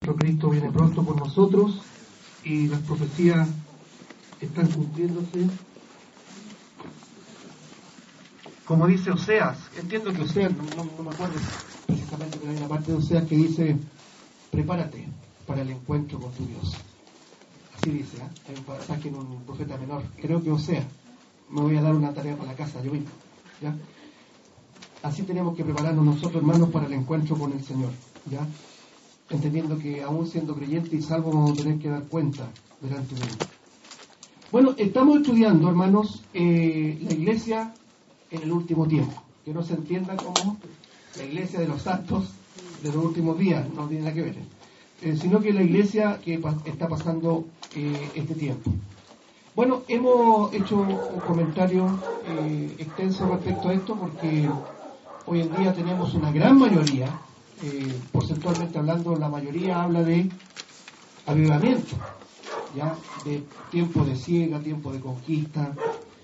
Cristo viene pronto por nosotros y las profecías están cumpliéndose. Como dice Oseas, entiendo que Oseas, no me acuerdo precisamente, pero hay una parte de Oseas que dice: prepárate para el encuentro con tu Dios. Así dice, hay un pasaje en un profeta menor, creo que Oseas. Me voy a dar una tarea para la casa yo mismo, ¿ya? Así tenemos que prepararnos nosotros, hermanos, para el encuentro con el Señor, ¿ya? Entendiendo que aún siendo creyentes y salvos vamos a tener que dar cuenta delante de Él. Bueno, estamos estudiando, hermanos, la iglesia en el último tiempo. Que no se entienda como la iglesia de los santos de los últimos días, no tiene nada que ver, sino que la iglesia que está pasando este tiempo. Bueno, hemos hecho un comentario extenso respecto a esto porque hoy en día tenemos una gran mayoría, porcentualmente hablando, la mayoría habla de avivamiento, ya, de tiempo de siega, tiempo de conquista,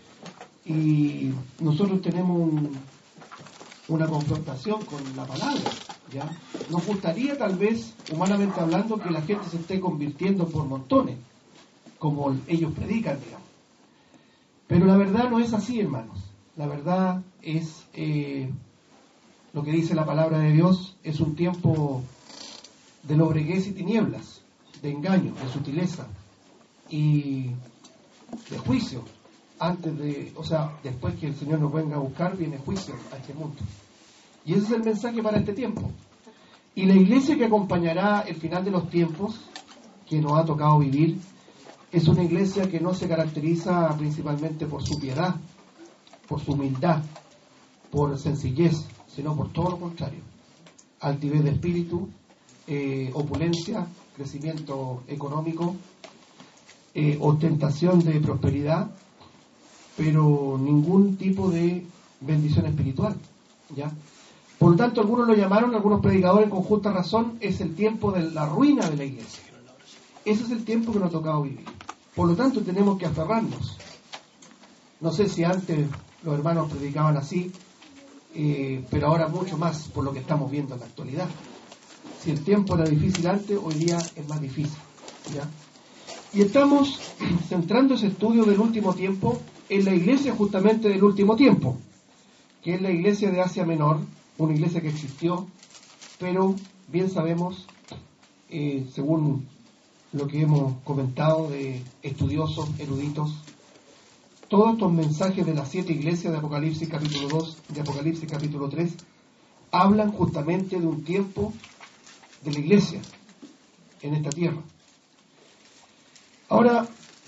y nosotros tenemos una confrontación con la palabra, ya. Nos gustaría, tal vez, humanamente hablando, que la gente se esté convirtiendo por montones, como ellos predican, digamos. Pero la verdad no es así, hermanos. La verdad es lo que dice la palabra de Dios, es un tiempo de lobreguez y tinieblas, de engaño, de sutileza y de juicio. Después que el Señor nos venga a buscar, viene juicio a este mundo. Y ese es el mensaje para este tiempo. Y la iglesia que acompañará el final de los tiempos, que nos ha tocado vivir, es una iglesia que no se caracteriza principalmente por su piedad, por su humildad, por sencillez, sino por todo lo contrario: altivez de espíritu, opulencia, crecimiento económico, ostentación de prosperidad, pero ningún tipo de bendición espiritual, ¿ya? Por lo tanto, algunos lo llamaron, algunos predicadores con justa razón, es el tiempo de la ruina de la iglesia. Ese es el tiempo que nos ha tocado vivir. Por lo tanto, tenemos que aferrarnos. No sé si antes los hermanos predicaban así, pero ahora mucho más por lo que estamos viendo en la actualidad. Si el tiempo era difícil antes, hoy día es más difícil, ¿ya? Y estamos centrando ese estudio del último tiempo en la iglesia justamente del último tiempo, que es la iglesia de Asia Menor, una iglesia que existió, pero bien sabemos, según lo que hemos comentado de estudiosos, eruditos, todos estos mensajes de las 7 iglesias de Apocalipsis capítulo 2, de Apocalipsis capítulo 3, hablan justamente de un tiempo de la iglesia en esta tierra. Ahora,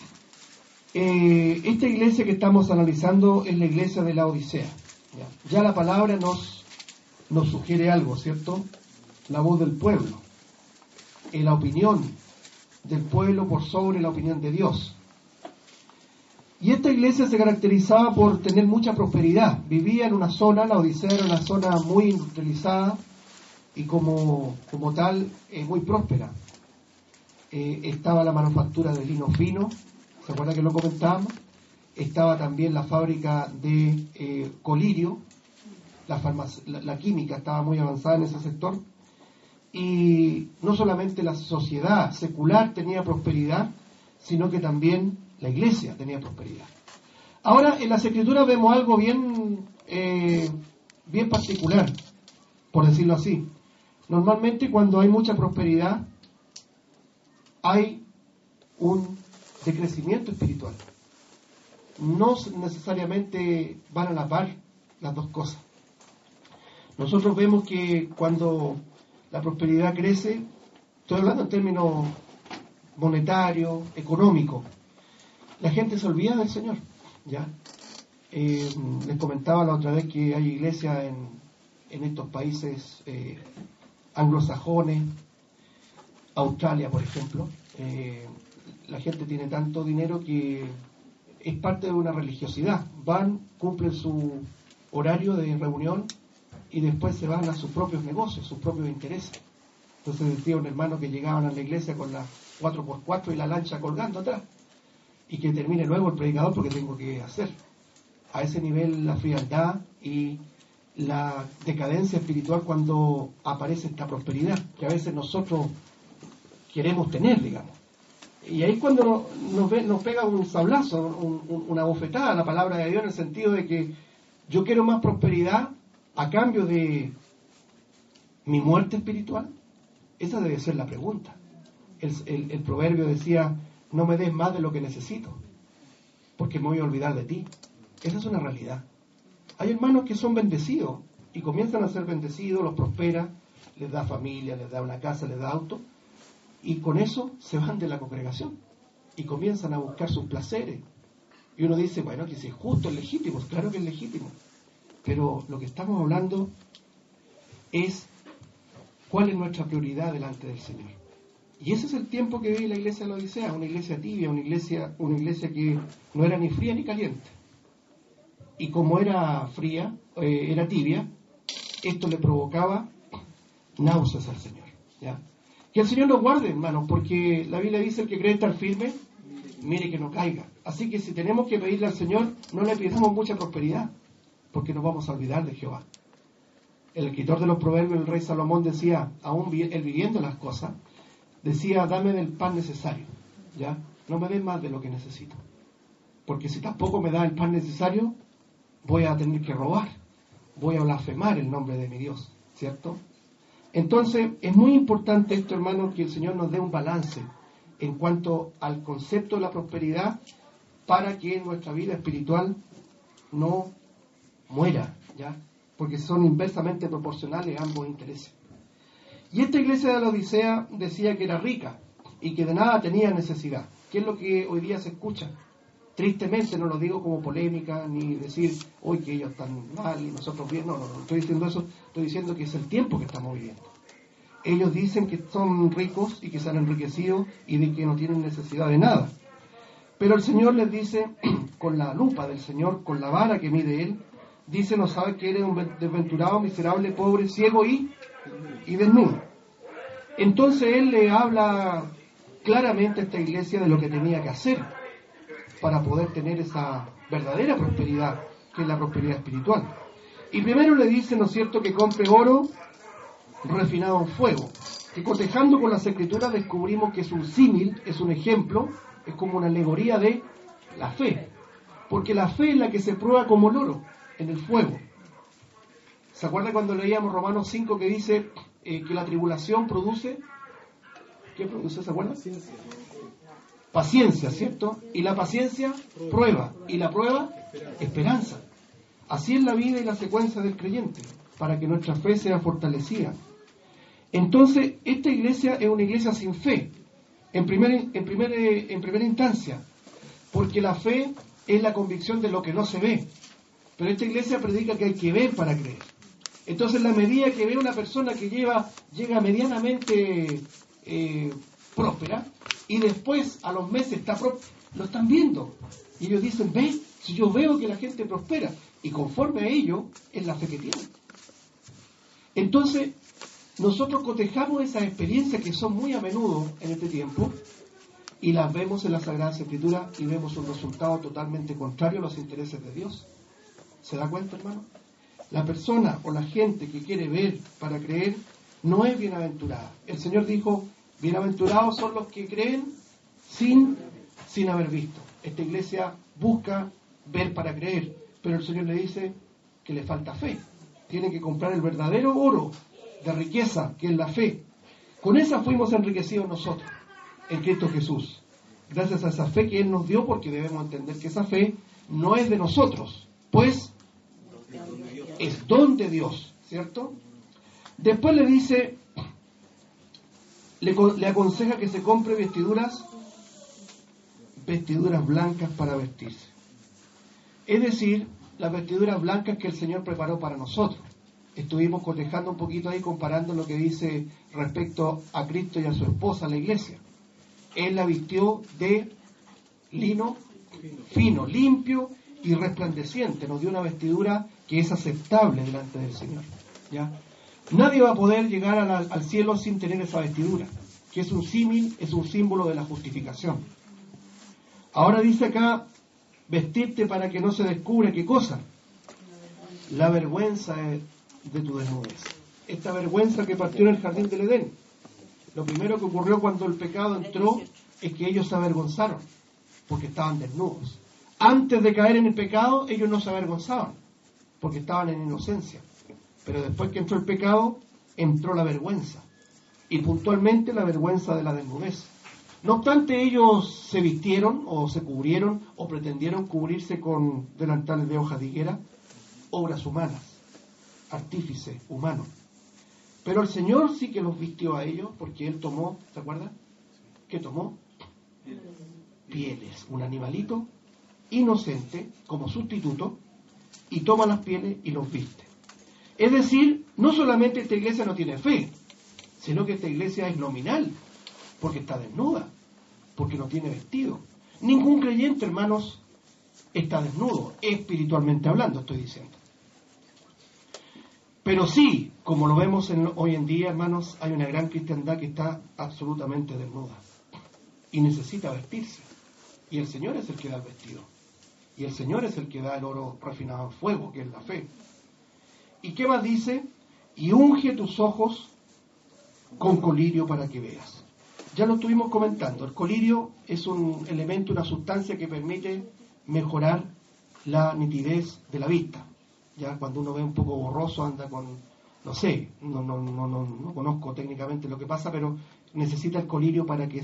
esta iglesia que estamos analizando es la iglesia de la Odisea. Ya la palabra nos sugiere algo, ¿cierto? La voz del pueblo, la opinión del pueblo por sobre la opinión de Dios. Y esta iglesia se caracterizaba por tener mucha prosperidad. Vivía en una zona, la Odisea era una zona muy industrializada y como tal muy próspera. Estaba la manufactura de lino fino, ¿se acuerdan que lo comentábamos? Estaba también la fábrica de colirio, la química estaba muy avanzada en ese sector. Y no solamente la sociedad secular tenía prosperidad, sino que también la iglesia tenía prosperidad. Ahora, en las Escrituras vemos algo bien particular, por decirlo así. Normalmente cuando hay mucha prosperidad, hay un decrecimiento espiritual. No necesariamente van a la par las dos cosas. Nosotros vemos que cuando la prosperidad crece, estoy hablando en términos monetarios, económicos, la gente se olvida del Señor, ¿ya? Les comentaba la otra vez que hay iglesias en estos países anglosajones, Australia, por ejemplo. La gente tiene tanto dinero que es parte de una religiosidad. Van, cumplen su horario de reunión y después se van a sus propios negocios, sus propios intereses. Entonces decía un hermano que llegaban a la iglesia con la 4x4 y la lancha colgando atrás, y que termine luego el predicador porque tengo que hacer. A ese nivel la frialdad y la decadencia espiritual cuando aparece esta prosperidad, que a veces nosotros queremos tener, digamos. Y ahí cuando nos pega un sablazo, una bofetada la palabra de Dios, en el sentido de que yo quiero más prosperidad a cambio de mi muerte espiritual. Esa debe ser la pregunta. El proverbio decía, no me des más de lo que necesito, porque me voy a olvidar de ti. Esa es una realidad. Hay hermanos que son bendecidos y comienzan a ser bendecidos, los prospera, les da familia, les da una casa, les da auto, y con eso se van de la congregación y comienzan a buscar sus placeres. Y uno dice, bueno, que si es justo, es legítimo, claro que es legítimo, pero lo que estamos hablando es cuál es nuestra prioridad delante del Señor. Y ese es el tiempo que vive la iglesia de la Odisea, una iglesia tibia, una iglesia que no era ni fría ni caliente. Y como era fría, era tibia, esto le provocaba náuseas al Señor, ¿ya? Que el Señor nos guarde, hermanos, porque la Biblia dice, el que cree estar firme, mire que no caiga. Así que si tenemos que pedirle al Señor, no le pidamos mucha prosperidad, porque nos vamos a olvidar de Jehová. El escritor de los Proverbios, el rey Salomón, decía, aún él viviendo las cosas, decía, dame del pan necesario, ¿ya? No me des más de lo que necesito, porque si tampoco me da el pan necesario, voy a tener que robar, voy a blasfemar el nombre de mi Dios, ¿cierto? Entonces, es muy importante esto, hermanos, que el Señor nos dé un balance en cuanto al concepto de la prosperidad para que nuestra vida espiritual no muera, ¿ya? Porque son inversamente proporcionales ambos intereses. Y esta iglesia de la Odisea decía que era rica y que de nada tenía necesidad. ¿Qué es lo que hoy día se escucha? Tristemente, no lo digo como polémica, ni decir, hoy que ellos están mal y nosotros bien. No estoy diciendo eso, estoy diciendo que es el tiempo que estamos viviendo. Ellos dicen que son ricos y que se han enriquecido y de que no tienen necesidad de nada. Pero el Señor les dice, con la lupa del Señor, con la vara que mide Él, dice, no sabe que eres un desventurado, miserable, pobre, ciego y desnudo. Entonces Él le habla claramente a esta iglesia de lo que tenía que hacer para poder tener esa verdadera prosperidad, que es la prosperidad espiritual. Y primero le dice, ¿no es cierto?, que compre oro refinado en fuego, que cotejando con las escrituras descubrimos que es un símil, es un ejemplo, es como una alegoría de la fe, porque la fe es la que se prueba como el oro en el fuego. ¿Se acuerda cuando leíamos Romanos 5 que dice que la tribulación produce? ¿Qué produce? ¿Se acuerda? Paciencia, ¿cierto? Y la paciencia, prueba. Y la prueba, esperanza. Así es la vida y la secuencia del creyente, para que nuestra fe sea fortalecida. Entonces, esta iglesia es una iglesia sin fe, en primera instancia, porque la fe es la convicción de lo que no se ve. Pero esta iglesia predica que hay que ver para creer. Entonces, la medida que ve una persona que llega medianamente próspera, y después a los meses lo están viendo. Y ellos dicen, ve, si yo veo que la gente prospera, y conforme a ello, es la fe que tienen. Entonces, nosotros cotejamos esas experiencias que son muy a menudo en este tiempo, y las vemos en la Sagrada Escritura, y vemos un resultado totalmente contrario a los intereses de Dios. ¿Se da cuenta, hermano? La persona o la gente que quiere ver para creer no es bienaventurada. El Señor dijo, bienaventurados son los que creen sin haber visto. Esta iglesia busca ver para creer, pero el Señor le dice que le falta fe. Tiene que comprar el verdadero oro de riqueza, que es la fe. Con esa fuimos enriquecidos nosotros, en Cristo Jesús. Gracias a esa fe que Él nos dio, porque debemos entender que esa fe no es de nosotros, pues es don de Dios, ¿cierto? Después le dice, le aconseja que se compre vestiduras blancas para vestirse. Es decir, las vestiduras blancas que el Señor preparó para nosotros. Estuvimos cotejando un poquito ahí, comparando lo que dice respecto a Cristo y a su esposa, la iglesia. Él la vistió de lino fino, limpio y resplandeciente. Nos dio una vestidura que es aceptable delante del Señor, ¿ya? Nadie va a poder llegar al cielo sin tener esa vestidura, que es un símil, es un símbolo de la justificación. Ahora dice acá, vestirte para que no se descubra, ¿qué cosa? La vergüenza de tu desnudez. Esta vergüenza que partió en el jardín del Edén. Lo primero que ocurrió cuando el pecado entró es que ellos se avergonzaron, porque estaban desnudos. Antes de caer en el pecado, ellos no se avergonzaban, porque estaban en inocencia. Pero después que entró el pecado, entró la vergüenza. Y puntualmente la vergüenza de la desnudez. No obstante, ellos se vistieron, o se cubrieron, o pretendieron cubrirse con delantales de hojas de higuera, obras humanas, artífice humano. Pero el Señor sí que los vistió a ellos, porque Él tomó, ¿se acuerdan? ¿Qué tomó? Pieles, un animalito inocente como sustituto, y toma las pieles y los viste. Es decir, no solamente esta iglesia no tiene fe, sino que esta iglesia es nominal, porque está desnuda, porque no tiene vestido. Ningún creyente, hermanos, está desnudo, espiritualmente hablando, estoy diciendo. Pero sí, como lo vemos hoy en día, hermanos, hay una gran cristiandad que está absolutamente desnuda y necesita vestirse. Y el Señor es el que da el vestido. Y el Señor es el que da el oro refinado en fuego, que es la fe. ¿Y qué más dice? Y unge tus ojos con colirio para que veas. Ya lo estuvimos comentando. El colirio es un elemento, una sustancia que permite mejorar la nitidez de la vista. Ya cuando uno ve un poco borroso anda con, no sé, no conozco técnicamente lo que pasa, pero necesita el colirio para que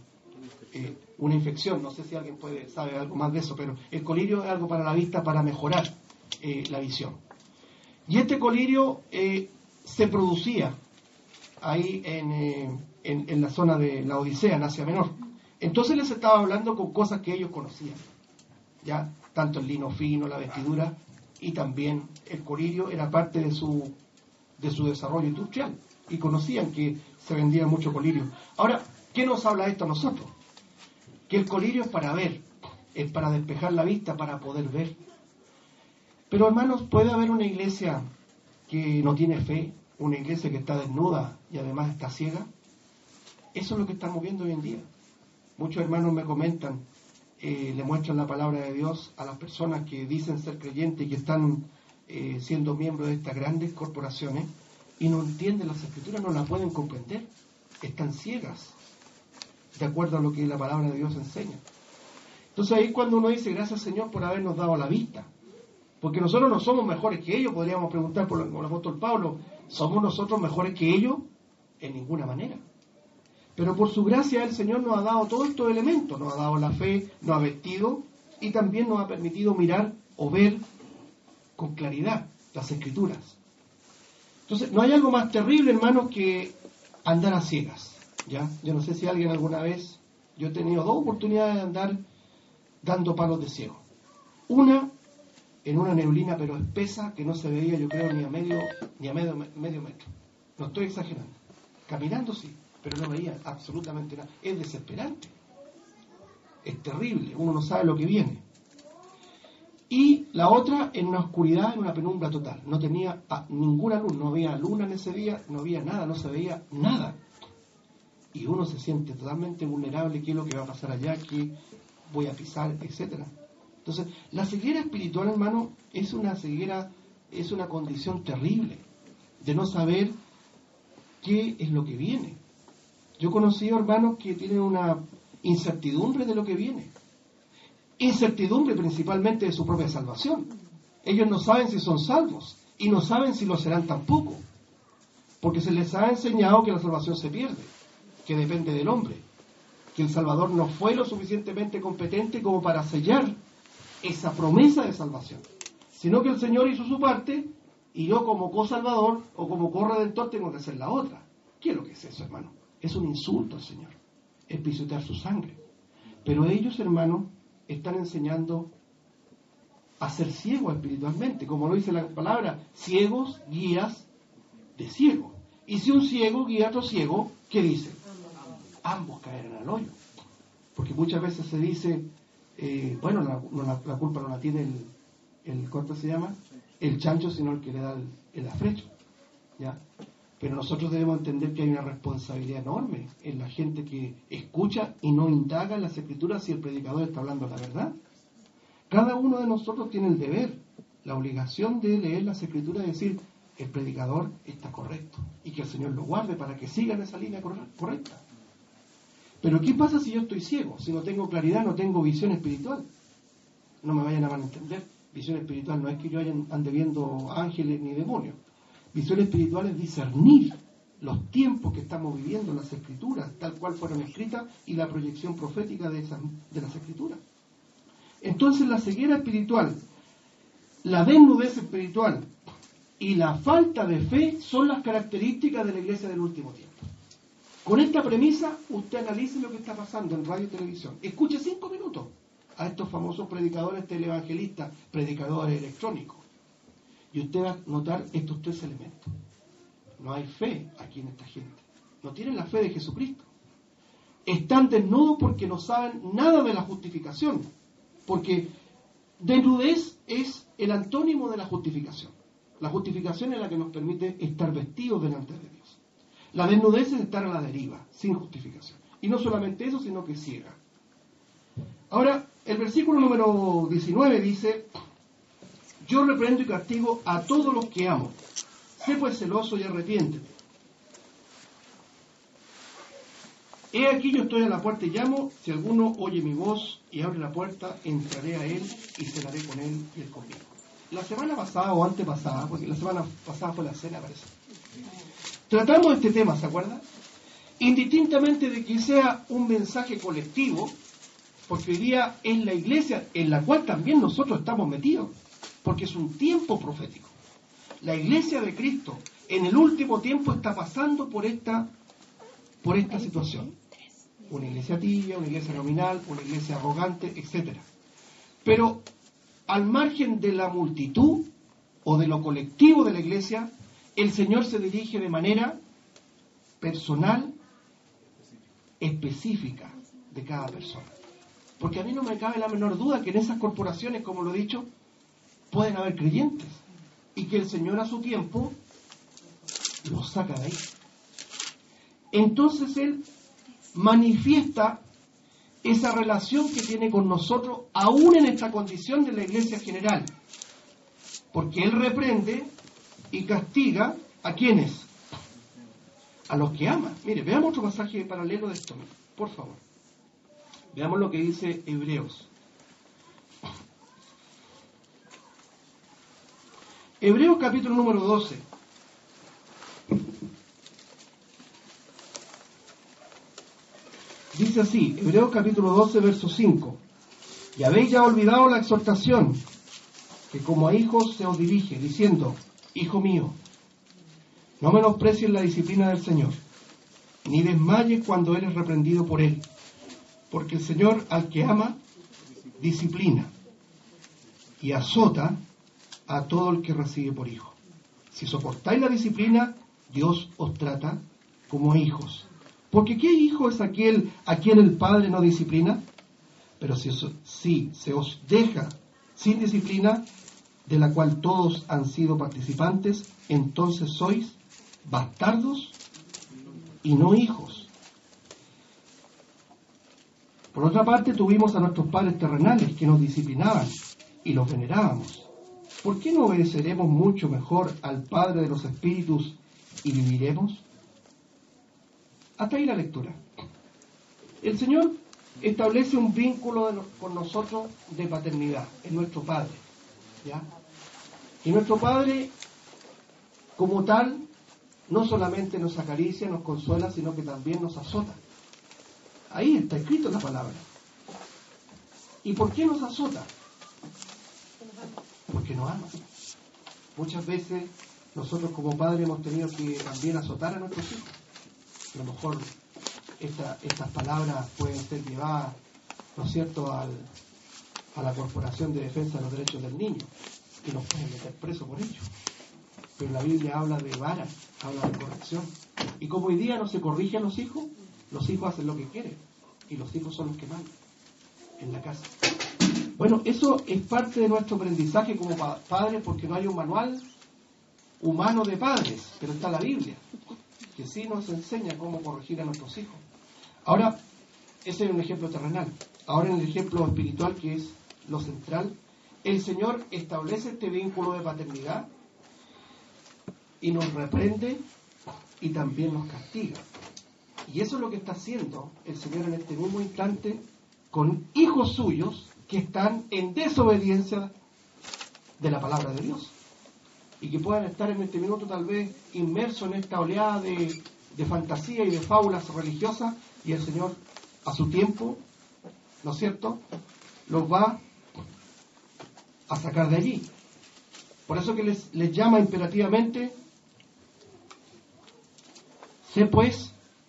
una infección, no sé si alguien sabe algo más de eso, pero el colirio es algo para la vista, para mejorar la visión. Y este colirio se producía ahí en la zona de la Odisea, en Asia Menor. Entonces les estaba hablando con cosas que ellos conocían, ya tanto el lino fino, la vestidura, y también el colirio era parte de su desarrollo industrial, y conocían que se vendía mucho colirio. Ahora, ¿qué nos habla esto a nosotros? Que el colirio es para ver, es para despejar la vista, para poder ver. Pero hermanos, ¿puede haber una iglesia que no tiene fe, una iglesia que está desnuda y además está ciega? Eso es lo que estamos viendo hoy en día. Muchos hermanos me comentan, le muestran la palabra de Dios a las personas que dicen ser creyentes y que están siendo miembros de estas grandes corporaciones y no entienden las escrituras, no las pueden comprender, están ciegas de acuerdo a lo que la palabra de Dios enseña. Entonces ahí cuando uno dice gracias Señor por habernos dado la vista, porque nosotros no somos mejores que ellos, podríamos preguntar por el apóstol Pablo, ¿somos nosotros mejores que ellos? En ninguna manera. Pero por su gracia el Señor nos ha dado todos estos elementos, nos ha dado la fe, nos ha vestido y también nos ha permitido mirar o ver con claridad las escrituras. Entonces no hay algo más terrible, hermanos, que andar a ciegas, ¿ya? Yo no sé si alguien alguna vez, yo he tenido 2 oportunidades de andar dando palos de ciego. Una en una neblina pero espesa que no se veía, yo creo, ni a medio metro. No estoy exagerando. Caminando sí, pero no veía absolutamente nada. Es desesperante. Es terrible. Uno no sabe lo que viene. Y la otra en una oscuridad, en una penumbra total. No tenía ninguna luz. No había luna en ese día. No había nada. No se veía nada. Y uno se siente totalmente vulnerable. ¿Qué es lo que va a pasar allá? ¿Qué voy a pisar? Etcétera. Entonces, la ceguera espiritual, hermano, es una ceguera, es una condición terrible de no saber qué es lo que viene. Yo he conocido hermanos que tienen una incertidumbre de lo que viene. Incertidumbre principalmente de su propia salvación. Ellos no saben si son salvos y no saben si lo serán tampoco. Porque se les ha enseñado que la salvación se pierde, que depende del hombre, que el Salvador no fue lo suficientemente competente como para sellar esa promesa de salvación, sino que el Señor hizo su parte y yo como co-salvador o como co-redentor tengo que hacer la otra. ¿Qué es lo que es eso, hermano? Es un insulto al Señor, es pisotear su sangre. Pero ellos, hermano, están enseñando a ser ciegos espiritualmente, como lo dice la palabra, ciegos guías de ciego. Y si un ciego guía a otro ciego, ¿qué dice? Ambos caerán al hoyo. Porque muchas veces se dice, bueno, la culpa no la tiene ¿cuánto se llama? El chancho, sino el que le da el afrecho, ¿ya? Pero nosotros debemos entender que hay una responsabilidad enorme en la gente que escucha y no indaga en las escrituras si el predicador está hablando la verdad. Cada uno de nosotros tiene el deber, la obligación de leer las escrituras y decir, el predicador está correcto y que el Señor lo guarde para que siga en esa línea correcta. Pero ¿qué pasa si yo estoy ciego? Si no tengo claridad, no tengo visión espiritual. No me vayan a malentender. Visión espiritual no es que yo ande viendo ángeles ni demonios. Visión espiritual es discernir los tiempos que estamos viviendo en las Escrituras, tal cual fueron escritas, y la proyección profética de las Escrituras. Entonces la ceguera espiritual, la desnudez espiritual y la falta de fe son las características de la iglesia del último tiempo. Con esta premisa, usted analice lo que está pasando en radio y televisión. Escuche 5 minutos a estos famosos predicadores televangelistas, predicadores electrónicos. Y usted va a notar estos 3 elementos. No hay fe aquí en esta gente. No tienen la fe de Jesucristo. Están desnudos porque no saben nada de la justificación. Porque desnudez es el antónimo de la justificación. La justificación es la que nos permite estar vestidos delante de Dios. La desnudez es estar a la deriva, sin justificación. Y no solamente eso, sino que ciega. Ahora, el versículo número 19 dice: yo reprendo y castigo a todos los que amo. Sé pues celoso y arrepiéntete. He aquí yo estoy a la puerta y llamo. Si alguno oye mi voz y abre la puerta, entraré a él y cenaré con él y él conmigo. La semana pasada o antepasada, porque la semana pasada fue la cena, parece, tratamos este tema, ¿se acuerdan? Indistintamente de que sea un mensaje colectivo, porque hoy día es la iglesia en la cual también nosotros estamos metidos, porque es un tiempo profético. La iglesia de Cristo en el último tiempo está pasando por esta situación. Una iglesia tibia, una iglesia nominal, una iglesia arrogante, etc. Pero al margen de la multitud o de lo colectivo de la iglesia, el Señor se dirige de manera personal, específica de cada persona. Porque a mí no me cabe la menor duda que en esas corporaciones, como lo he dicho, pueden haber creyentes y que el Señor a su tiempo los saca de ahí. Entonces Él manifiesta esa relación que tiene con nosotros, aún en esta condición de la iglesia general. Porque Él reprende y castiga ¿a quiénes? A los que ama. Mire, veamos otro pasaje paralelo de esto, por favor. Veamos lo que dice Hebreos. Hebreos capítulo número 12. Dice así, Hebreos capítulo 12, verso 5. Y habéis ya olvidado la exhortación, que como a hijos se os dirige, diciendo: Hijo mío, no menosprecies la disciplina del Señor, ni desmayes cuando eres reprendido por Él, porque el Señor al que ama, disciplina y azota a todo el que recibe por hijo. Si soportáis la disciplina, Dios os trata como a hijos. Porque ¿qué hijo es aquel a quien el Padre no disciplina? Pero si se os deja sin disciplina, de la cual todos han sido participantes, entonces sois bastardos y no hijos. Por otra parte, tuvimos a nuestros padres terrenales que nos disciplinaban y los venerábamos. ¿Por qué no obedeceremos mucho mejor al Padre de los Espíritus y viviremos? Hasta ahí la lectura. El Señor establece un vínculo con nosotros de paternidad, es nuestro Padre, ¿ya? Y nuestro Padre, como tal, no solamente nos acaricia, nos consuela, sino que también nos azota. Ahí está escrito la palabra. ¿Y por qué nos azota? Porque nos ama. Muchas veces nosotros como padres hemos tenido que también azotar a nuestros hijos. A lo mejor estas palabras pueden ser llevadas, ¿no es cierto?, a la Corporación de Defensa de los Derechos del Niño, y nos pueden meter presos por ello. Pero la Biblia habla de vara, habla de corrección. Y como hoy día no se corrige a los hijos hacen lo que quieren, y los hijos son los que mandan en la casa. Bueno, eso es parte de nuestro aprendizaje como padres, porque no hay un manual humano de padres, pero está la Biblia, que sí nos enseña cómo corregir a nuestros hijos. Ahora, ese es un ejemplo terrenal. Ahora en el ejemplo espiritual, que es lo central, el Señor establece este vínculo de paternidad y nos reprende y también nos castiga. Y eso es lo que está haciendo el Señor en este mismo instante con hijos suyos que están en desobediencia de la palabra de Dios. Y que puedan estar en este minuto tal vez inmersos en esta oleada de fantasía y de fábulas religiosas, y el Señor a su tiempo, ¿no es cierto?, los va a sacar de allí. Por eso que les llama imperativamente: sé pues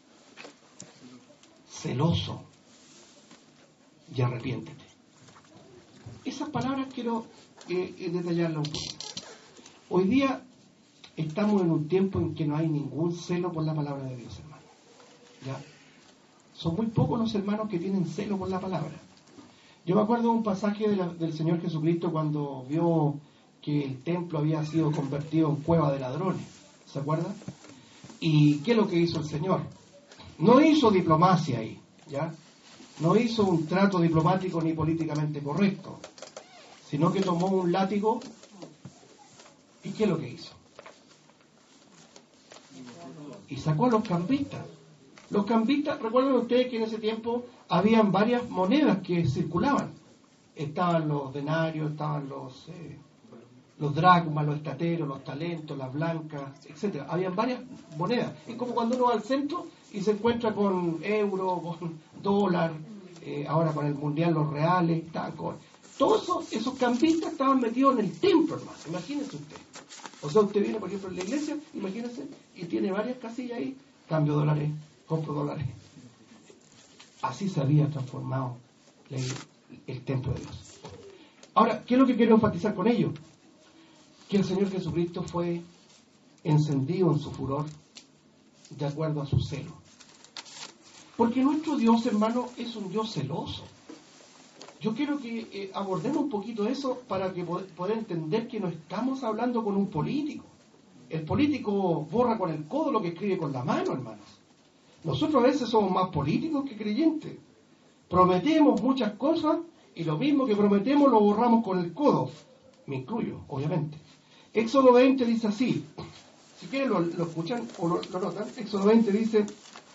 celoso y arrepiéntete. Esas palabras quiero detallarlas un poco. Hoy día estamos en un tiempo en que no hay ningún celo por la palabra de Dios, hermano. ¿Ya? Son muy pocos los hermanos que tienen celo por la palabra. Yo me acuerdo de un pasaje del Señor Jesucristo cuando vio que el templo había sido convertido en cueva de ladrones. ¿Se acuerda? ¿Y qué es lo que hizo el Señor? No hizo diplomacia ahí, ¿ya? No hizo un trato diplomático ni políticamente correcto, sino que tomó un látigo. ¿Y qué es lo que hizo? Y sacó a los cambistas. Los cambistas, recuerden ustedes que en ese tiempo habían varias monedas que circulaban. Estaban los denarios, estaban los dracmas, los estateros, los talentos, las blancas, etcétera. Habían varias monedas. Es como cuando uno va al centro y se encuentra con euro, con dólar, ahora con el mundial los reales, todos esos cambistas estaban metidos en el templo, hermano. Imagínense usted. O sea, usted viene, por ejemplo, en la iglesia, imagínense, y tiene varias casillas ahí, cambio dólares, compro dólares. Así se había transformado el templo de Dios. Ahora, ¿qué es lo que quiero enfatizar con ello? Que el Señor Jesucristo fue encendido en su furor de acuerdo a su celo. Porque nuestro Dios, hermano, es un Dios celoso. Yo quiero que abordemos un poquito eso para que poder entender que no estamos hablando con un político. El político borra con el codo lo que escribe con la mano, hermanos. Nosotros a veces somos más políticos que creyentes. Prometemos muchas cosas y lo mismo que prometemos lo borramos con el codo. Me incluyo, obviamente. Éxodo 20 dice así. Si quieren lo escuchan o lo notan. Éxodo 20 dice: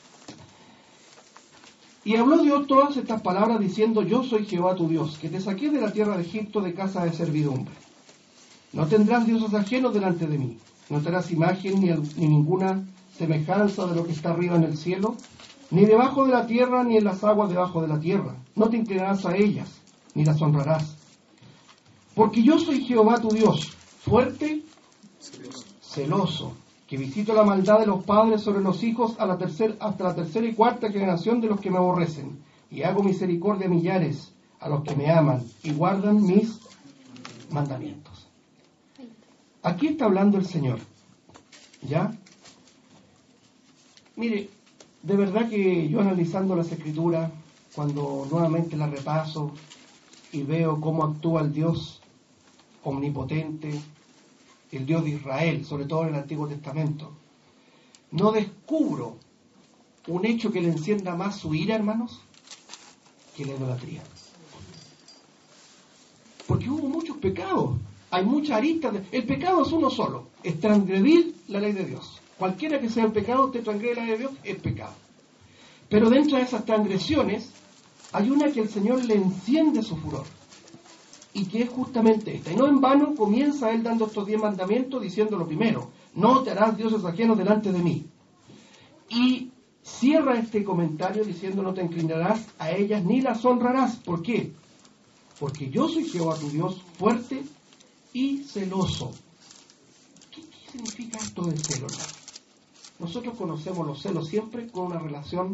y habló Dios todas estas palabras diciendo: yo soy Jehová tu Dios, que te saqué de la tierra de Egipto de casa de servidumbre. No tendrás dioses ajenos delante de mí. No te harás imagen ni ninguna semejanza de lo que está arriba en el cielo, ni debajo de la tierra, ni en las aguas debajo de la tierra. No te inclinarás a ellas, ni las honrarás. Porque yo soy Jehová tu Dios, fuerte, celoso, que visito la maldad de los padres sobre los hijos hasta la tercera y cuarta generación de los que me aborrecen, y hago misericordia a millares, a los que me aman y guardan mis mandamientos. Aquí está hablando el Señor, ¿ya? Mire, de verdad que yo analizando las Escrituras, cuando nuevamente las repaso y veo cómo actúa el Dios omnipotente, el Dios de Israel, sobre todo en el Antiguo Testamento, no descubro un hecho que le encienda más su ira, hermanos, que la idolatría. Porque hubo muchos pecados, hay muchas aristas. El pecado es uno solo, es transgredir la ley de Dios. Cualquiera que sea el pecado, usted transgrede la ley de Dios, es pecado. Pero dentro de esas transgresiones, hay una que el Señor le enciende su furor, y que es justamente esta. Y no en vano comienza él dando estos 10 mandamientos diciendo lo primero: no te harás dioses ajenos delante de mí. Y cierra este comentario diciendo: no te inclinarás a ellas ni las honrarás. ¿Por qué? Porque yo soy Jehová tu Dios, fuerte y celoso. ¿Qué significa esto del celo, hermano? Nosotros conocemos los celos siempre con una relación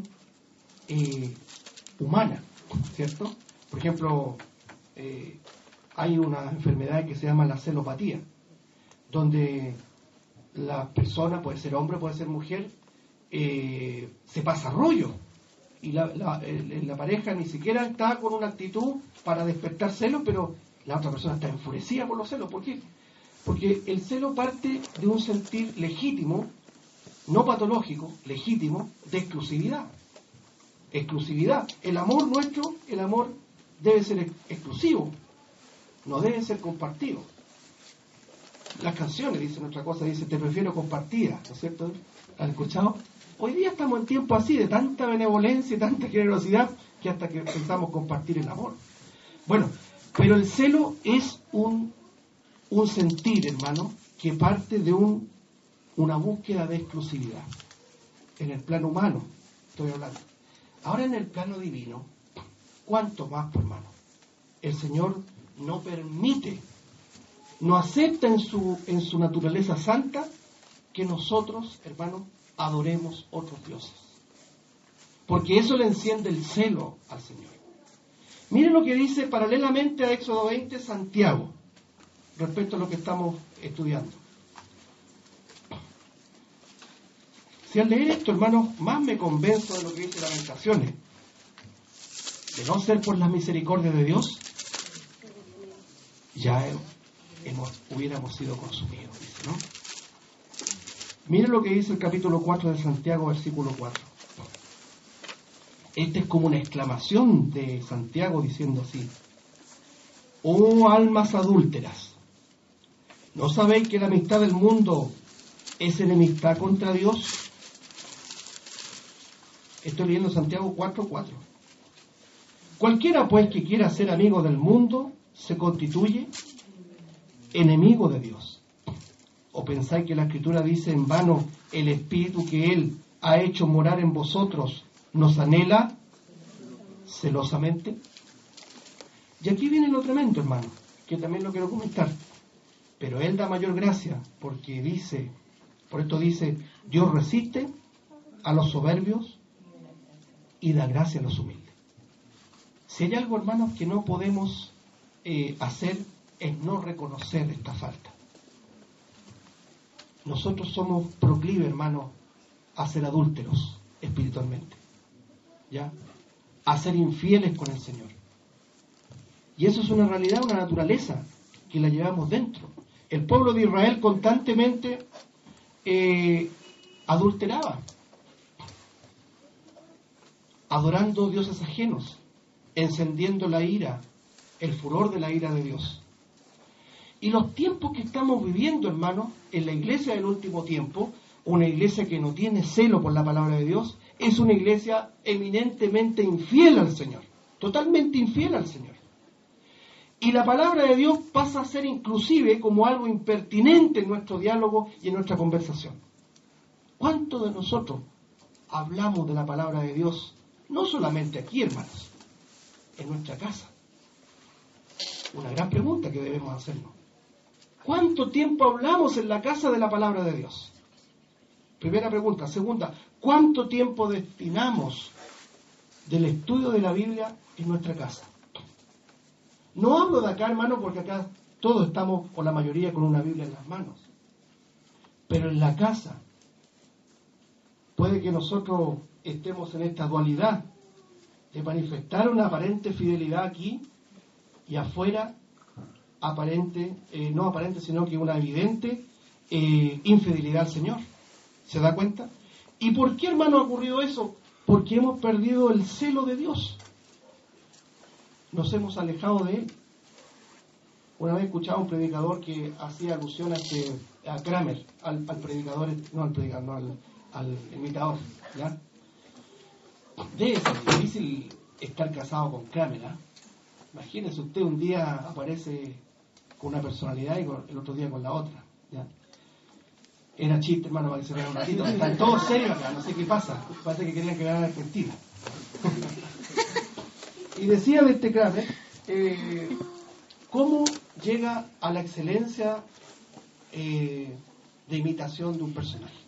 humana, ¿cierto? Por ejemplo, hay una enfermedad que se llama la celopatía, donde la persona, puede ser hombre, puede ser mujer, se pasa rollo, y la pareja ni siquiera está con una actitud para despertar celos, pero la otra persona está enfurecida por los celos. ¿Por qué? Porque el celo parte de un sentir legítimo, no patológico, legítimo, de exclusividad. Exclusividad. El amor nuestro, el amor debe ser exclusivo, no debe ser compartido. las canciones, dicen otra cosa, dice, te prefiero compartida, ¿no es cierto? ¿Han escuchado? Hoy día estamos en tiempos así, de tanta benevolencia y tanta generosidad, que hasta que pensamos compartir el amor. Bueno, pero el celo es un sentir, hermano, que parte de una búsqueda de exclusividad. En el plano humano, estoy hablando. Ahora en el plano divino, ¿cuánto más, pues, hermano? El Señor no permite, no acepta en su naturaleza santa que nosotros, hermano, adoremos otros dioses. Porque eso le enciende el celo al Señor. Miren lo que dice paralelamente a Éxodo 20 Santiago, respecto a lo que estamos estudiando. Si al leer esto, hermanos, más me convenzo de lo que dice Lamentaciones, de no ser por las misericordias de Dios, ya hubiéramos sido consumidos, dice, ¿no? Miren lo que dice el capítulo 4 de Santiago, versículo 4. Esta es como una exclamación de Santiago diciendo así: oh almas adúlteras, ¿no sabéis que la amistad del mundo es enemistad contra Dios? Estoy leyendo Santiago 4:4. Cualquiera pues que quiera ser amigo del mundo se constituye enemigo de Dios. ¿O pensáis que la Escritura dice en vano, el Espíritu que Él ha hecho morar en vosotros nos anhela celosamente? Y aquí viene lo tremendo, hermano, que también lo quiero comentar. Pero Él da mayor gracia, porque dice, por esto dice, Dios resiste a los soberbios y da gracia a los humildes. Si hay algo, hermanos, que no podemos hacer, es no reconocer esta falta. Nosotros somos proclives, hermanos, a ser adúlteros espiritualmente, ¿ya? A ser infieles con el Señor. Y eso es una realidad, una naturaleza que la llevamos dentro. El pueblo de Israel constantemente adulteraba, adorando dioses ajenos, encendiendo la ira, el furor de la ira de Dios. Y los tiempos que estamos viviendo, hermanos, en la iglesia del último tiempo, una iglesia que no tiene celo por la palabra de Dios, es una iglesia eminentemente infiel al Señor, totalmente infiel al Señor. Y la palabra de Dios pasa a ser inclusive como algo impertinente en nuestro diálogo y en nuestra conversación. ¿Cuántos de nosotros hablamos de la palabra de Dios? No solamente aquí, hermanos, en nuestra casa. Una gran pregunta que debemos hacernos. ¿Cuánto tiempo hablamos en la casa de la palabra de Dios? Primera pregunta. Segunda, ¿cuánto tiempo destinamos del estudio de la Biblia en nuestra casa? No hablo de acá, hermano, porque acá todos estamos, o la mayoría, con una Biblia en las manos. Pero en la casa, puede que nosotros estemos en esta dualidad de manifestar una aparente fidelidad aquí y afuera aparente, no aparente, sino que una evidente infidelidad al Señor. ¿Se da cuenta? ¿Y por qué, hermano, ha ocurrido eso? Porque hemos perdido el celo de Dios. Nos hemos alejado de Él. Una vez escuchaba a un predicador que hacía alusión a Kramer, al predicador, no al predicador, no al imitador, ¿ya? Debe ser difícil estar casado con Kramer, ¿eh? Imagínese usted, un día aparece con una personalidad y el otro día con la otra, ¿ya? Era chiste, hermano, para que se vea un ratito. Están todos serios acá, no sé qué pasa. Parece que querían que vean a Argentina. Y decía de este Kramer, cómo llega a la excelencia de imitación de un personaje.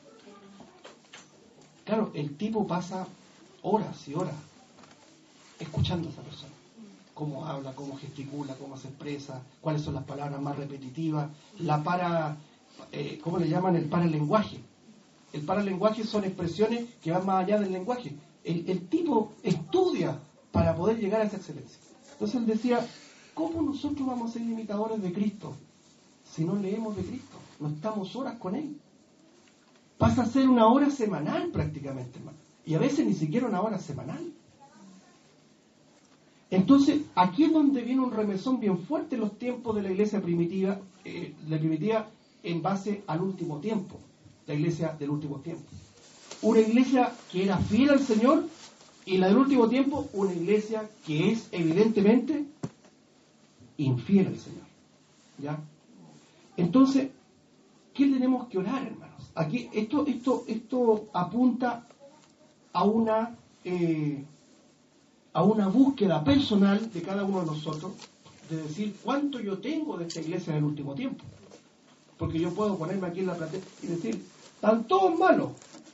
Claro, el tipo pasa horas y horas escuchando a esa persona. Cómo habla, cómo gesticula, cómo se expresa, cuáles son las palabras más repetitivas, ¿cómo le llaman? El paralenguaje. El paralenguaje son expresiones que van más allá del lenguaje. El tipo estudia para poder llegar a esa excelencia. Entonces él decía, ¿cómo nosotros vamos a ser imitadores de Cristo si no leemos de Cristo? No estamos horas con Él. Pasa a ser una hora semanal prácticamente, hermano. Y a veces ni siquiera una hora semanal. Entonces, aquí es donde viene un remesón bien fuerte en los tiempos de la iglesia primitiva, en base al último tiempo, la iglesia del último tiempo. Una iglesia que era fiel al Señor, y la del último tiempo, una iglesia que es evidentemente infiel al Señor. ¿Ya? Entonces, ¿qué tenemos que orar, hermanos? Aquí esto apunta a una búsqueda personal de cada uno de nosotros, de decir cuánto yo tengo de esta iglesia en el último tiempo. Porque yo puedo ponerme aquí en la platea y decir, están todos malos,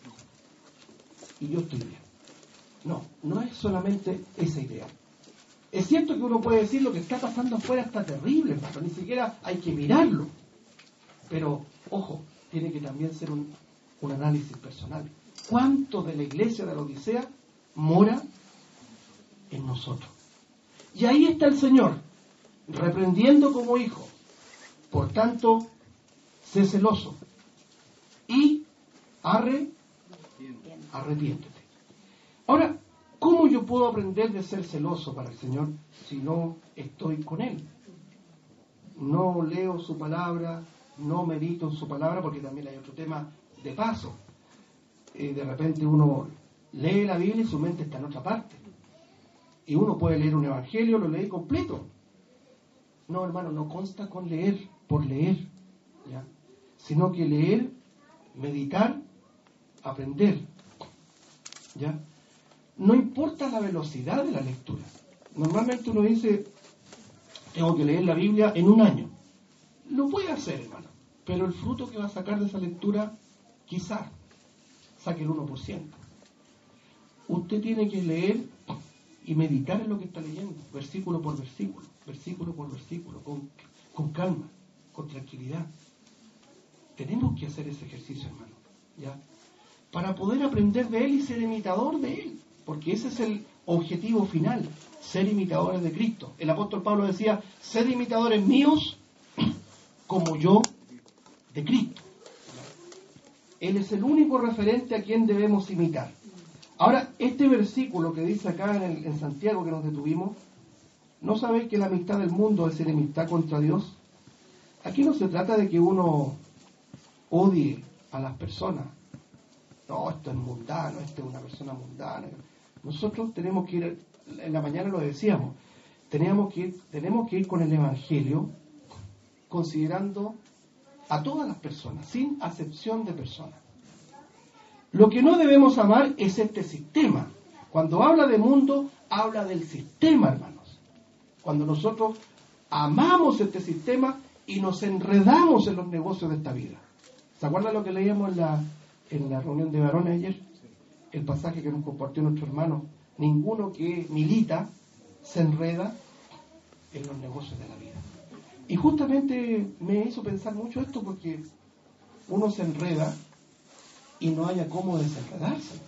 y yo estoy bien. No es solamente esa idea. Es cierto que uno puede decir lo que está pasando afuera está terrible, hermano, ni siquiera hay que mirarlo. Pero, ojo, tiene que también ser un análisis personal. ¿Cuánto de la iglesia de la Odisea mora en nosotros? Y ahí está el Señor, reprendiendo como hijo. Por tanto, sé celoso y arrepiéntete. Ahora, ¿cómo yo puedo aprender de ser celoso para el Señor si no estoy con Él? No leo su palabra, no medito en su palabra, porque también hay otro tema de paso. De repente uno lee la Biblia y su mente está en otra parte. Y uno puede leer un evangelio, lo lee completo. No, hermano, no consta con leer por leer, ¿ya? Sino que leer, meditar, aprender, ¿ya? No importa la velocidad de la lectura. Normalmente uno dice, tengo que leer la Biblia en un año. Lo puede hacer, hermano, pero el fruto que va a sacar de esa lectura, quizás saque el 1%. Usted tiene que leer y meditar en lo que está leyendo, versículo por versículo, con calma, con tranquilidad. Tenemos que hacer ese ejercicio, hermano, ¿ya? Para poder aprender de Él y ser imitador de Él, porque ese es el objetivo final, ser imitadores de Cristo. El apóstol Pablo decía, sed imitadores míos como yo de Cristo. Él es el único referente a quien debemos imitar. Ahora, este versículo que dice acá en Santiago que nos detuvimos, ¿no sabéis que la amistad del mundo es enemistad contra Dios? Aquí no se trata de que uno odie a las personas. No, esto es mundano, esto es una persona mundana. Nosotros tenemos que ir, en la mañana lo decíamos, tenemos que ir con el Evangelio considerando a todas las personas, sin acepción de personas. Lo que no debemos amar es este sistema. Cuando habla de mundo, habla del sistema, hermanos. Cuando nosotros amamos este sistema y nos enredamos en los negocios de esta vida. ¿Se acuerdan lo que leíamos en la reunión de varones ayer? El pasaje que nos compartió nuestro hermano. Ninguno que milita se enreda en los negocios de la vida. Y justamente me hizo pensar mucho esto porque uno se enreda y no haya cómo desenredarse.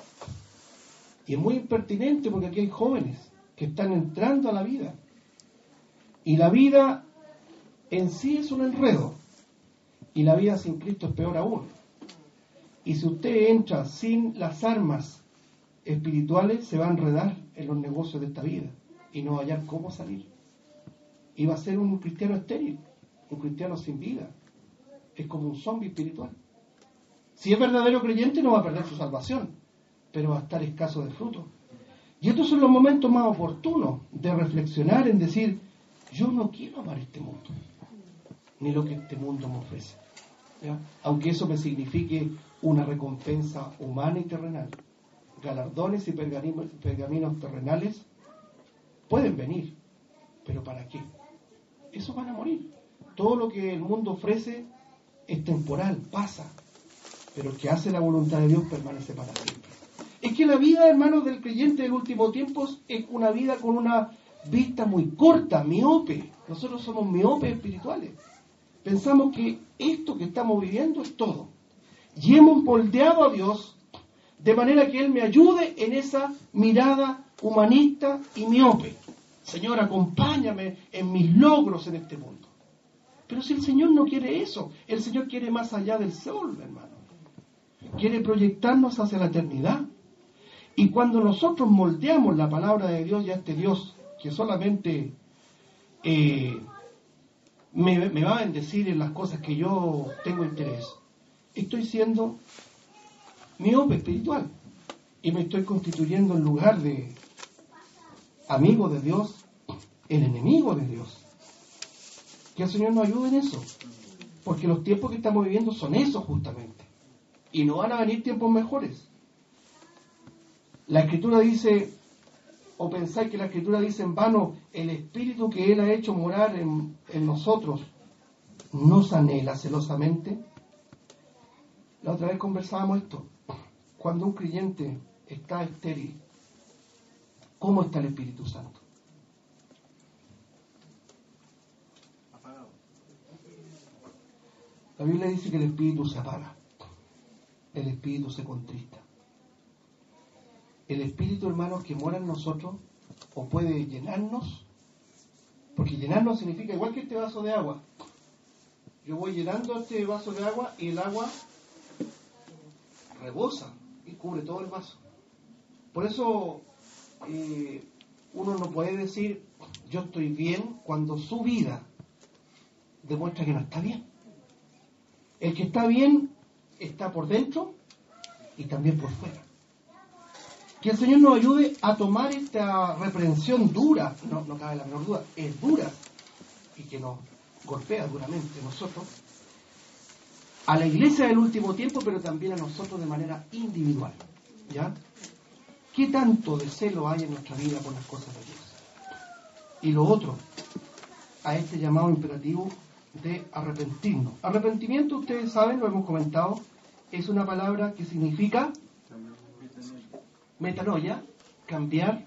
Y es muy impertinente porque aquí hay jóvenes que están entrando a la vida. Y la vida en sí es un enredo. Y la vida sin Cristo es peor aún. Y si usted entra sin las armas espirituales, se va a enredar en los negocios de esta vida y no va a hallar cómo salir. Y va a ser un cristiano estéril, un cristiano sin vida. Es como un zombie espiritual. Si es verdadero creyente, no va a perder su salvación, pero va a estar escaso de fruto. Y estos son los momentos más oportunos de reflexionar en decir, yo no quiero amar este mundo, ni lo que este mundo me ofrece. ¿Ya? Aunque eso me signifique una recompensa humana y terrenal. Galardones y pergaminos terrenales pueden venir, pero ¿para qué? Esos van a morir. Todo lo que el mundo ofrece es temporal, pasa, pero el que hace la voluntad de Dios permanece para siempre. Es que la vida, hermanos, del creyente del último tiempo es una vida con una vista muy corta, miope. Nosotros somos miopes espirituales. Pensamos que esto que estamos viviendo es todo. Y hemos moldeado a Dios de manera que Él me ayude en esa mirada humanista y miope. Señor, acompáñame en mis logros en este mundo. Pero si el Señor no quiere eso, el Señor quiere más allá del sol, hermano. Quiere proyectarnos hacia la eternidad. Y cuando nosotros moldeamos la palabra de Dios y a este Dios que solamente me va a bendecir en las cosas que yo tengo interés, estoy siendo miope espiritual y me estoy constituyendo en lugar de amigo de Dios, el enemigo de Dios. Que el Señor nos ayude en eso, porque los tiempos que estamos viviendo son esos justamente, y no van a venir tiempos mejores. La Escritura dice, o pensáis que la Escritura dice en vano, el Espíritu que Él ha hecho morar en nosotros, ¿nos anhela celosamente? La otra vez conversábamos esto, cuando un creyente está estéril, ¿cómo está el Espíritu Santo? La Biblia dice que el Espíritu se apaga, el Espíritu se contrista. El Espíritu, hermanos, que mora en nosotros, o puede llenarnos, porque llenarnos significa igual que este vaso de agua. Yo voy llenando este vaso de agua y el agua rebosa y cubre todo el vaso. Por eso uno no puede decir yo estoy bien cuando su vida demuestra que no está bien. El que está bien está por dentro y también por fuera. Que el Señor nos ayude a tomar esta reprensión dura, no cabe la menor duda, es dura y que nos golpea duramente nosotros, a la iglesia del último tiempo, pero también a nosotros de manera individual. ¿Ya? ¿Qué tanto de celo hay en nuestra vida por las cosas de Dios? Y lo otro, a este llamado imperativo de arrepentirnos. Arrepentimiento, ustedes saben, lo hemos comentado, es una palabra que significa metanoia, cambiar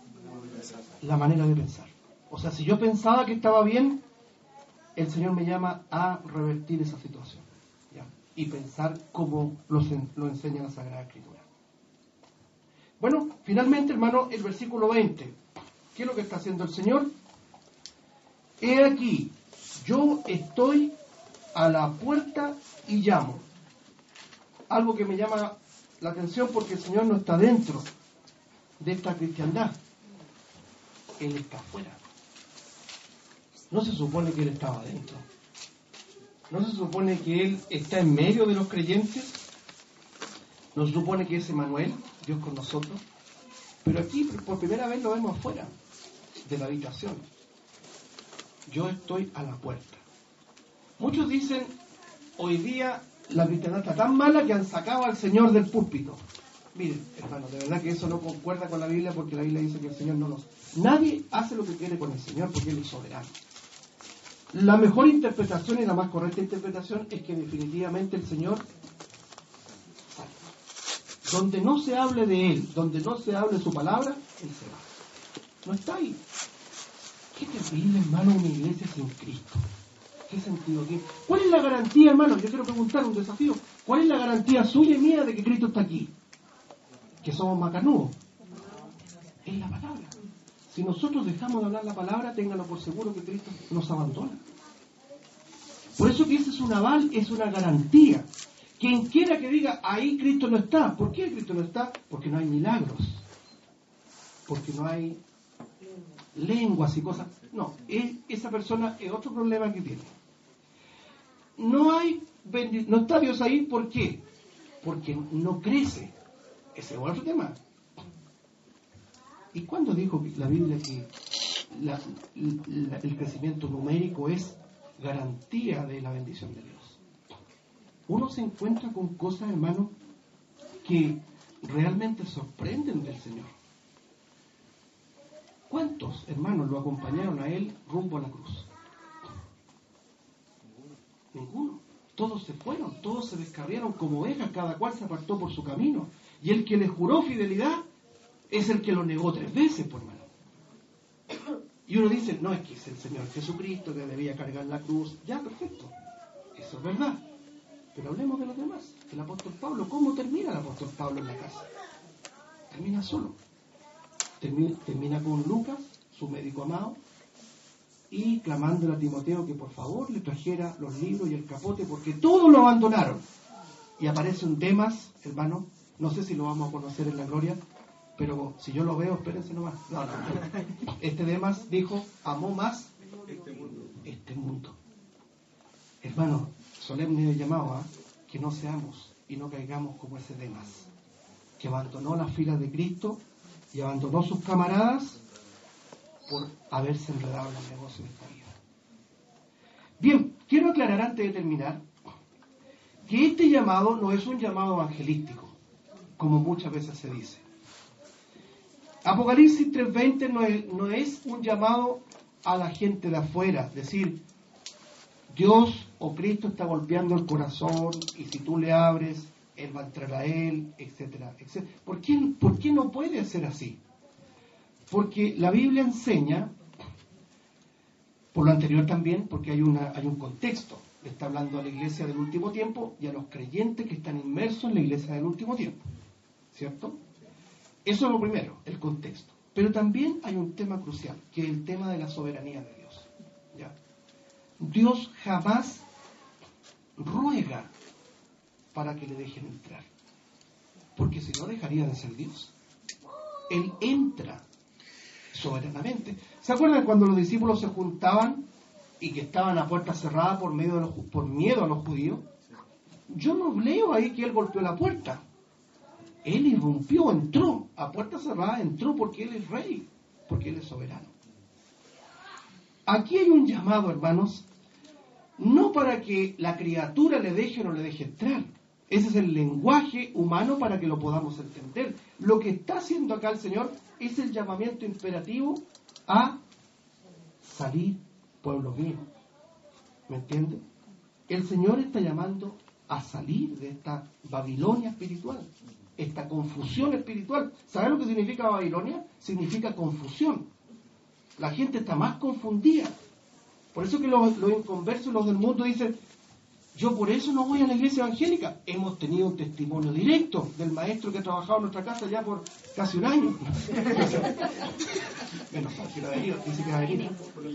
la manera de pensar. O sea, si yo pensaba que estaba bien, el Señor me llama a revertir esa situación, ¿ya? Y pensar como lo enseña la Sagrada Escritura. Bueno, finalmente, hermano, el versículo 20. ¿Qué es lo que está haciendo el Señor? He aquí, yo estoy a la puerta y llamo. Algo que me llama la atención porque el Señor no está dentro de esta cristiandad. Él está afuera. No se supone que Él estaba dentro. No se supone que Él está en medio de los creyentes. No se supone que es Emmanuel, Dios con nosotros. Pero aquí por primera vez lo vemos afuera de la habitación. Yo estoy a la puerta. Muchos dicen, hoy día la cristiandad está tan mala que han sacado al Señor del púlpito. Miren, hermanos, de verdad que eso no concuerda con la Biblia, porque la Biblia dice que el Señor no nos... Nadie hace lo que quiere con el Señor porque Él es soberano. La mejor interpretación y la más correcta interpretación es que definitivamente el Señor sale. Donde no se hable de Él, donde no se hable su palabra, Él se va. No está ahí. Qué terrible, hermano, una iglesia sin Cristo. ¿Qué sentido tiene? ¿Cuál es la garantía, hermano? Yo quiero preguntar un desafío. ¿Cuál es la garantía suya y mía de que Cristo está aquí? Que somos macanudos. Es la palabra. Si nosotros dejamos de hablar la palabra, ténganlo por seguro que Cristo nos abandona. Por eso que ese es un aval, es una garantía. Quien quiera que diga, ahí Cristo no está. ¿Por qué Cristo no está? Porque no hay milagros. Porque no hay lenguas y cosas. No, esa persona es otro problema que tiene. No está Dios ahí, ¿por qué? Porque no crece. Ese es otro tema. ¿Y cuándo dijo la Biblia que el crecimiento numérico es garantía de la bendición de Dios? Uno se encuentra con cosas, hermano, que realmente sorprenden del Señor. ¿Cuántos hermanos lo acompañaron a Él rumbo a la cruz? Ninguno. Todos se fueron, todos se descarriaron como ovejas, cada cual se apartó por su camino. Y el que le juró fidelidad es el que lo negó 3 veces, por hermano. Y uno dice, no, es que es el Señor Jesucristo que debía cargar la cruz. Ya, perfecto. Eso es verdad. Pero hablemos de los demás. El apóstol Pablo, ¿cómo termina el apóstol Pablo en la casa? Termina solo. Termina con Lucas, su médico amado, y clamándole a Timoteo que por favor le trajera los libros y el capote, porque todos lo abandonaron. Y aparece un Demas, hermano, no sé si lo vamos a conocer en la gloria, pero si yo lo veo, espérense nomás. No. Este Demas dijo, amó más este mundo. Hermano, solemne llamado a que no seamos y no caigamos como ese Demas, que abandonó las filas de Cristo y abandonó sus camaradas por haberse enredado en los negocios de esta vida. Bien, quiero aclarar antes de terminar que este llamado no es un llamado evangelístico, como muchas veces se dice. Apocalipsis 3:20 no es un llamado a la gente de afuera, es decir, Dios o Cristo está golpeando el corazón y si tú le abres, Él va a entrar a Él, etcétera, etcétera. ¿Por qué no puede ser así? Porque la Biblia enseña, por lo anterior también, porque hay un contexto. Le está hablando a la iglesia del último tiempo y a los creyentes que están inmersos en la iglesia del último tiempo. ¿Cierto? Eso es lo primero, el contexto. Pero también hay un tema crucial, que es el tema de la soberanía de Dios. ¿Ya? Dios jamás ruega para que le dejen entrar, porque si no dejaría de ser Dios. Él entra soberanamente. ¿Se acuerdan cuando los discípulos se juntaban y que estaban a puerta cerrada por miedo a los judíos? Yo no leo ahí que Él golpeó la puerta. Él irrumpió, entró, a puerta cerrada entró porque Él es rey, porque Él es soberano. Aquí hay un llamado, hermanos, no para que la criatura le deje o no le deje entrar. Ese es el lenguaje humano para que lo podamos entender. Lo que está haciendo acá el Señor es el llamamiento imperativo a salir, pueblo mío. ¿Me entiende? El Señor está llamando a salir de esta Babilonia espiritual, esta confusión espiritual. ¿Saben lo que significa Babilonia? Significa confusión. La gente está más confundida. Por eso que los inconversos, los del mundo dicen, yo por eso no voy a la iglesia evangélica. Hemos tenido un testimonio directo del maestro que ha trabajado en nuestra casa ya por casi un año. Menos mal que no ha venido, dice que va a venir.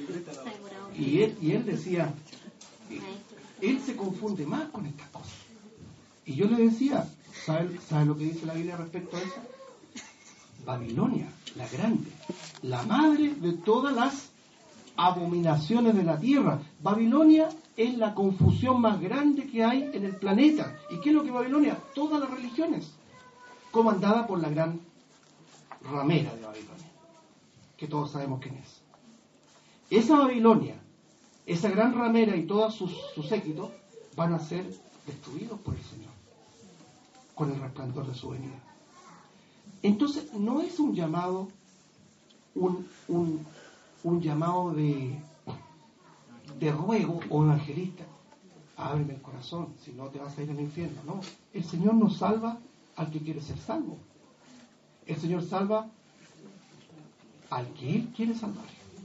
Y él decía, él se confunde más con estas cosas. Y yo le decía, ¿sabe lo que dice la Biblia respecto a eso? Babilonia, la grande, la madre de todas las abominaciones de la tierra. Babilonia es la confusión más grande que hay en el planeta. ¿Y qué es lo que es Babilonia? Todas las religiones, comandada por la gran ramera de Babilonia, que todos sabemos quién es. Esa Babilonia, esa gran ramera y todos sus séquitos van a ser destruidos por el Señor con el resplandor de su venida. Entonces no es un llamado un llamado de ruego o evangelista. Ábreme el corazón, si no te vas a ir al infierno. No, el Señor nos salva al que quiere ser salvo. El Señor salva al que Él quiere salvar.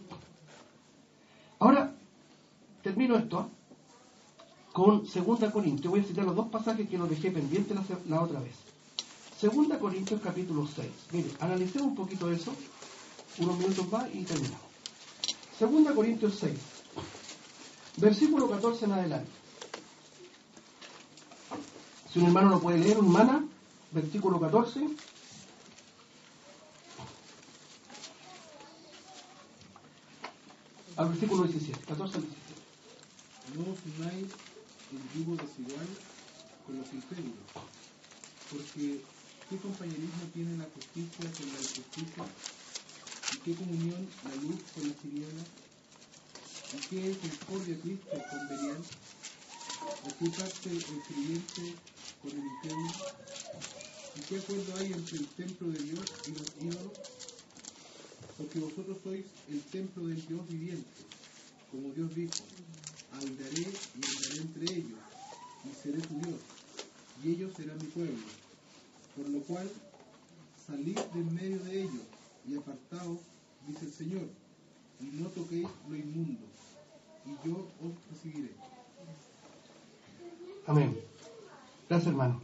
Ahora, termino esto con 2 Corintios. Voy a citar los dos pasajes que los dejé pendientes la otra vez. 2 Corintios capítulo 6. Mire, analicemos un poquito eso, unos minutos más y terminamos. 2 Corintios 6, versículo 14 en adelante. Si un hermano lo puede leer, un hermana, versículo 14. Al versículo 17, 14 al 17. No os unáis en yugo desigual con los incrédulos, porque ¿qué compañerismo tiene la justicia con la injusticia? ¿Y qué comunión la luz con las tinieblas? ¿Y qué concordia Cristo con Belial? ¿O qué parte el creyente con el incrédulo? ¿Y qué acuerdo hay entre el templo de Dios y los ídolos? Porque vosotros sois el templo del Dios viviente, como Dios dijo, hablaré y andaré entre ellos, y seré su Dios, y ellos serán mi pueblo. Por lo cual, salid de en medio de ellos, y apartaos, dice el Señor, y no toquéis lo inmundo, y yo os recibiré. Amén. Gracias, hermano.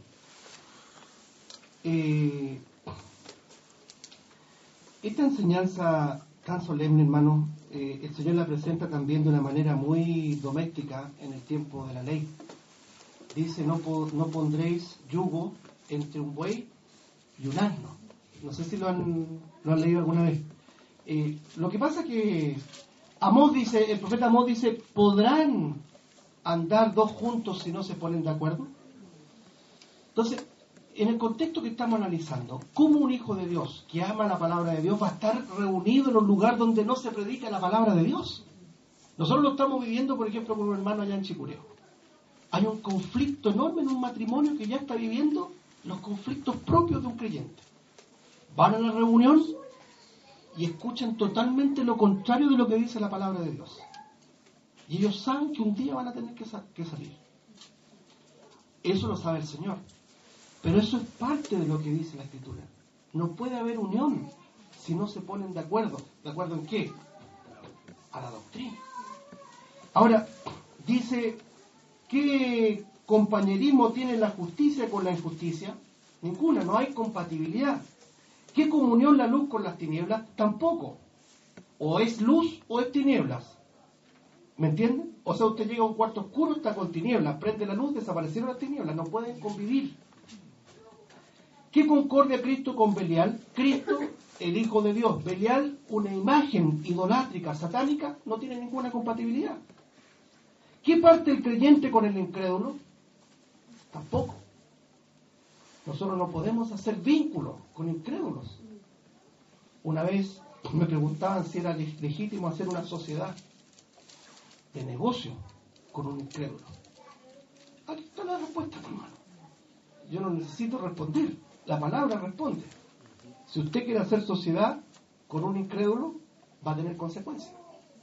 Esta enseñanza tan solemne, hermano, el Señor la presenta también de una manera muy doméstica en el tiempo de la ley. Dice, no pondréis yugo entre un buey y un asno. No sé si lo han leído alguna vez. Lo que pasa que Amós dice, el profeta Amós dice, ¿podrán andar dos juntos si no se ponen de acuerdo? Entonces, en el contexto que estamos analizando, ¿cómo un hijo de Dios que ama la palabra de Dios va a estar reunido en un lugar donde no se predica la palabra de Dios? Nosotros lo estamos viviendo, por ejemplo, con un hermano allá en Chicureo. Hay un conflicto enorme en un matrimonio que ya está viviendo los conflictos propios de un creyente. Van a la reunión y escuchan totalmente lo contrario de lo que dice la palabra de Dios. Y ellos saben que un día van a tener que salir. Eso lo sabe el Señor. Pero eso es parte de lo que dice la Escritura. No puede haber unión si no se ponen de acuerdo. ¿De acuerdo en qué? A la doctrina. Ahora, dice, ¿qué compañerismo tiene la justicia con la injusticia? Ninguna, no hay compatibilidad. ¿Qué comunión la luz con las tinieblas? Tampoco. O es luz o es tinieblas. ¿Me entienden? O sea, usted llega a un cuarto oscuro, está con tinieblas, prende la luz, desaparecieron las tinieblas, no pueden convivir. ¿Qué concordia Cristo con Belial? Cristo, el Hijo de Dios. Belial, una imagen idolátrica, satánica, no tiene ninguna compatibilidad. ¿Qué parte el creyente con el incrédulo? Tampoco. Nosotros no podemos hacer vínculos con incrédulos. Una vez me preguntaban si era legítimo hacer una sociedad de negocio con un incrédulo. Aquí está la respuesta, hermano. Yo no necesito responder. La palabra responde. Si usted quiere hacer sociedad con un incrédulo, va a tener consecuencias.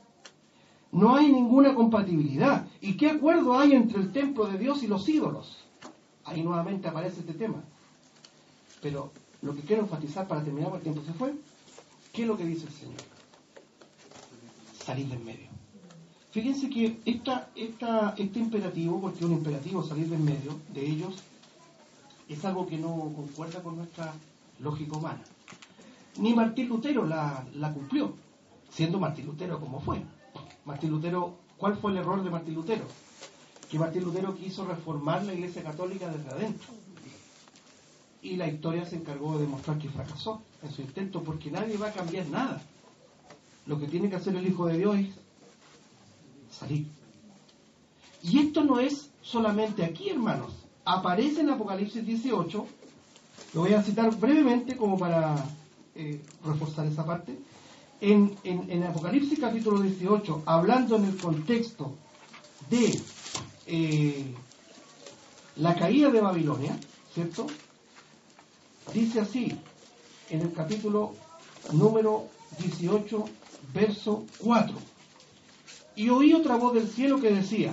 No hay ninguna compatibilidad. ¿Y qué acuerdo hay entre el templo de Dios y los ídolos? Ahí nuevamente aparece este tema. Pero lo que quiero enfatizar para terminar, porque el tiempo se fue, ¿qué es lo que dice el Señor? Salir de en medio. Fíjense que este imperativo, porque es un imperativo salir de en medio de ellos, es algo que no concuerda con nuestra lógica humana. Ni Martín Lutero la cumplió, siendo Martín Lutero como fue. Martín Lutero, ¿cuál fue el error de Martín Lutero? Que Martín Lutero quiso reformar la Iglesia Católica desde adentro. Y la historia se encargó de demostrar que fracasó en su intento, porque nadie va a cambiar nada. Lo que tiene que hacer el Hijo de Dios es salir. Y esto no es solamente aquí, hermanos. Aparece en Apocalipsis 18, lo voy a citar brevemente como para reforzar esa parte. En Apocalipsis capítulo 18, hablando en el contexto de la caída de Babilonia, ¿cierto? Dice así, en el capítulo número 18, verso 4. Y oí otra voz del cielo que decía,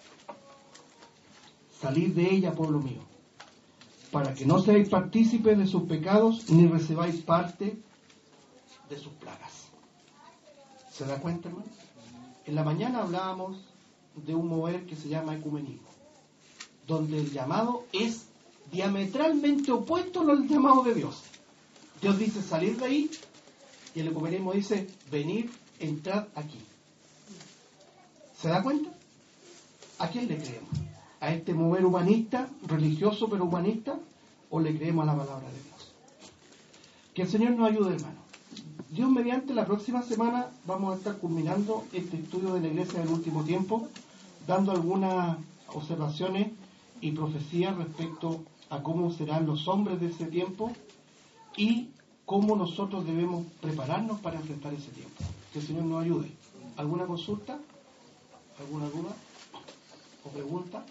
salid de ella, pueblo mío, para que no seáis partícipes de sus pecados, ni recibáis parte de sus plagas. ¿Se da cuenta, hermano? En la mañana hablábamos de un mover que se llama ecumenismo, donde el llamado es diametralmente opuesto al llamado de Dios. Dios dice salir de ahí, y el ecumenismo dice venir, entrad aquí. ¿Se da cuenta? ¿A quién le creemos? ¿A este mover humanista, religioso pero humanista, o le creemos a la palabra de Dios? Que el Señor nos ayude, hermano. Dios mediante, la próxima semana vamos a estar culminando este estudio de la Iglesia del último tiempo, dando algunas observaciones y profecías respecto a cómo serán los hombres de ese tiempo y cómo nosotros debemos prepararnos para enfrentar ese tiempo. Que el Señor nos ayude. ¿Alguna consulta? ¿Alguna duda o pregunta?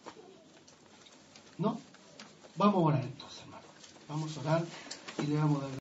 ¿No? Vamos a orar entonces, hermano. Vamos a orar y le vamos a dar